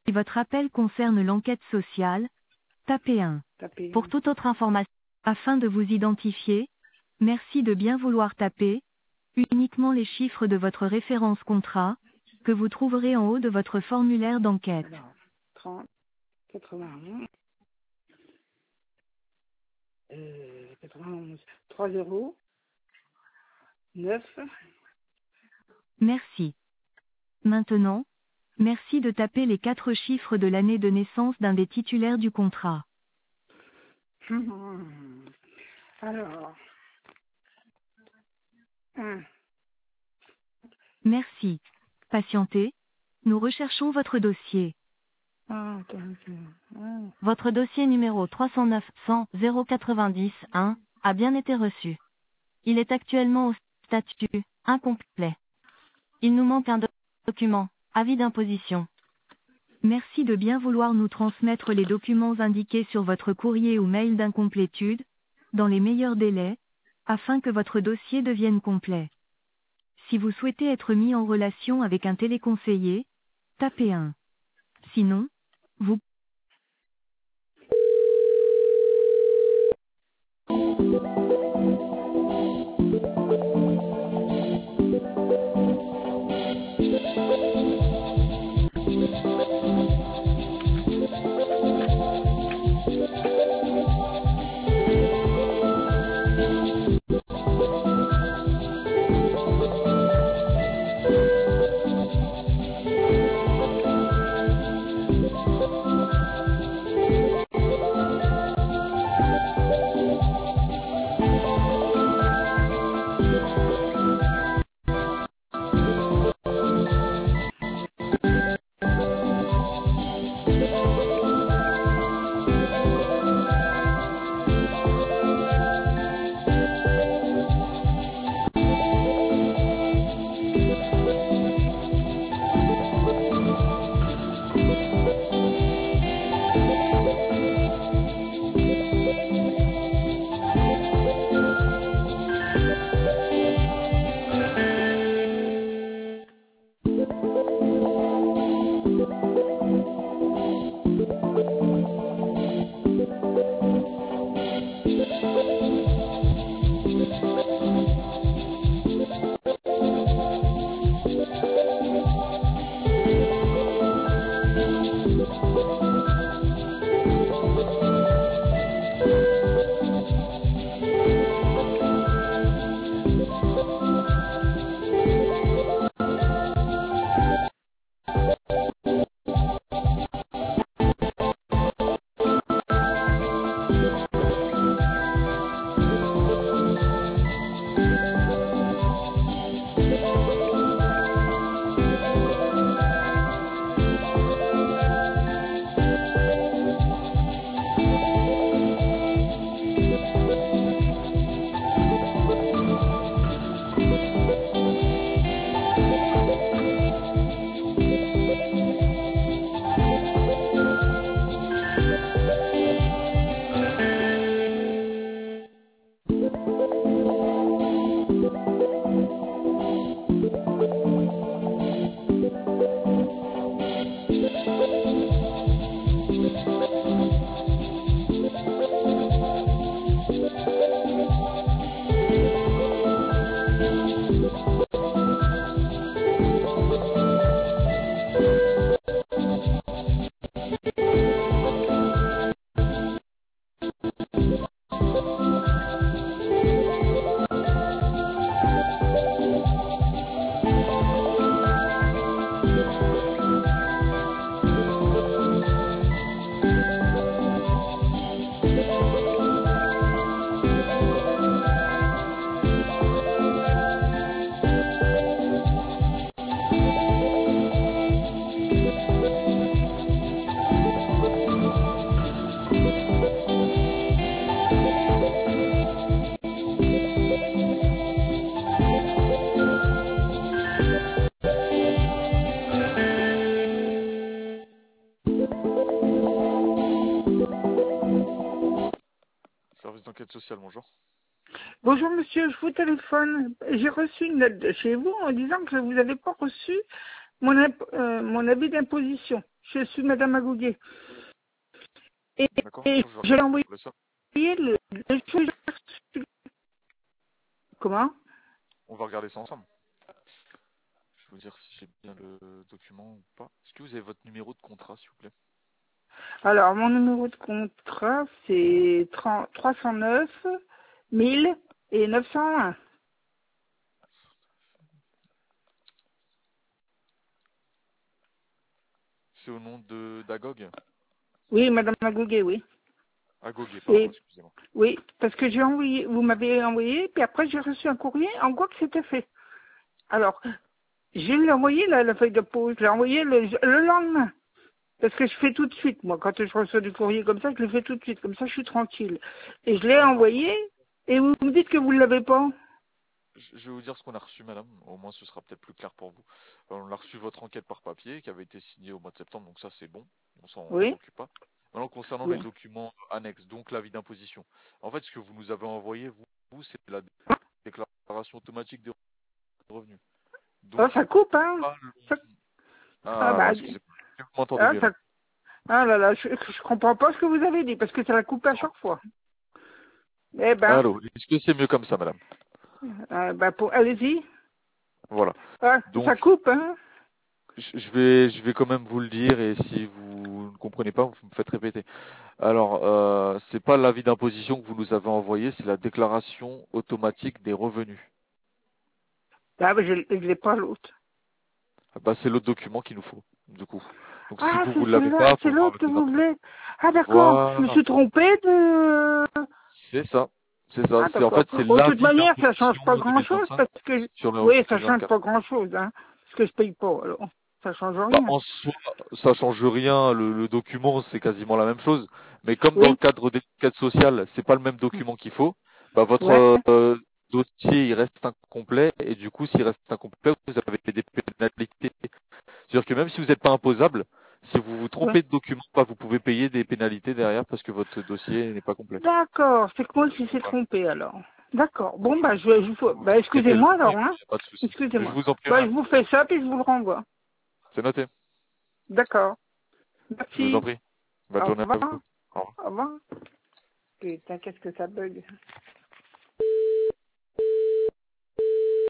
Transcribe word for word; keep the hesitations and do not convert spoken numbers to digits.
Si votre appel concerne l'enquête sociale, tapez un. Tapez. Pour toute autre information, afin de vous identifier, merci de bien vouloir taper uniquement les chiffres de votre référence contrat, que vous trouverez en haut de votre formulaire d'enquête. Alors, trente, quatre-vingt-onze, euh, quatre-vingt-onze, trois zéro, neuf. Merci. Maintenant, merci de taper les quatre chiffres de l'année de naissance d'un des titulaires du contrat. Alors, un. Merci. Patientez. Nous recherchons votre dossier. Ah, attends, ah. Votre dossier numéro trois cent neuf cent zéro quatre-vingt-dix un a bien été reçu. Il est actuellement au statut incomplet. Il nous manque un do- document, avis d'imposition. Merci de bien vouloir nous transmettre les documents indiqués sur votre courrier ou mail d'incomplétude, dans les meilleurs délais, afin que votre dossier devienne complet. Si vous souhaitez être mis en relation avec un téléconseiller, tapez un. Sinon, vous Service d'enquête sociale, bonjour. Bonjour monsieur, je vous téléphone. J'ai reçu une lettre de chez vous en disant que vous n'avez pas reçu mon, imp- euh, mon avis d'imposition. Je suis Madame Agouguet. Et, D'accord. et Je vais je l'ai regarder envoyé sur le ça. le, le jour- Comment? On va regarder ça ensemble. Je vais vous dire si j'ai bien le document ou pas. Est-ce que vous avez votre numéro de contrat, s'il vous plaît? Alors, mon numéro de contrat, c'est trois cent neuf mille et neuf cent un. C'est au nom de d'Agog? Oui, Madame Agouguet, oui. Agogé, pardon, Et excusez-moi. oui, parce que j'ai envoyé, vous m'avez envoyé, puis après j'ai reçu un courrier, en quoi que c'était fait. Alors, je l'ai envoyé, la, la feuille de pause, je l'ai envoyé le, le lendemain. Parce que je fais tout de suite, moi, quand je reçois du courrier comme ça, je le fais tout de suite, comme ça je suis tranquille. Et je l'ai D'accord. envoyé, et vous me dites que vous ne l'avez pas. Je je vais vous dire ce qu'on a reçu, madame. Au moins, ce sera peut-être plus clair pour vous. Alors, on a reçu votre enquête par papier qui avait été signée au mois de septembre, donc ça, c'est bon. On s'en on s'en Oui, occupe pas. Maintenant, concernant les oui. documents annexes, donc l'avis d'imposition. En fait, ce que vous nous avez envoyé, vous, vous, c'est la déclaration automatique des revenus. Oh, Donc, ça coupe, hein. pas le... Ça- Ah, Ah, alors, bah, excusez-moi. Est-ce que vous m'entendez ah, mieux, ça- là? ah là là, je, je comprends pas ce que vous avez dit, parce que ça l'a coupé à chaque fois. Eh ben, Allô, est-ce que c'est mieux comme ça, madame? euh, bah, pour, allez-y. Voilà. Ah, Donc, ça coupe, hein. je je vais, je vais quand même vous le dire, et si vous ne comprenez pas, vous me faites répéter. Alors, euh, c'est pas l'avis d'imposition que vous nous avez envoyé, c'est la déclaration automatique des revenus. Ah, bah, je, je l'ai pas l'autre. Ah bah, c'est l'autre document qu'il nous faut, du coup. Donc, si Ah, vous c'est vous l'avez celle-là, pas, c'est faut voir l'autre avec que le vous notaire. voulez. Ah, d'accord, je me Voilà, suis trompé de... c'est ça, c'est ça. Ah, C'est en d'accord. fait c'est Oh, de toute l'avis manière, ça change d'imposition pas grand-chose, deux mille vingt-cinq parce que... sur le Oui, ça change deux mille vingt-quatre. pas grand-chose, hein. Parce que je paye pas, alors. Ça change Bah, rien. en soi, ça change rien. Le, le document, c'est quasiment la même chose. Mais comme dans le Oui, cadre des enquêtes sociales, c'est pas le même document qu'il faut, bah, ouais, votre euh, dossier il reste incomplet et du coup, s'il reste incomplet, vous avez des pénalités. C'est-à-dire que même si vous n'êtes pas imposable, si vous vous ouais. trompez de document, bah, vous pouvez payer des pénalités derrière parce que votre dossier n'est pas complet. D'accord, c'est que moi qui s'est Voilà. trompé, alors. D'accord. Bon, Voilà. bah, je, je, Vous, bah, vous mettez-le, excusez-moi, il alors, n'y hein. a pas de souci. Mais je Excusez-moi. vous en prie, Bah, je madame. vous fais ça, puis je vous le renvoie. C'est noté. D'accord. Je vous en Merci. prie. Bonne Au journée à revoir. vous. Au revoir. Au revoir. Putain, qu'est-ce que ça bug.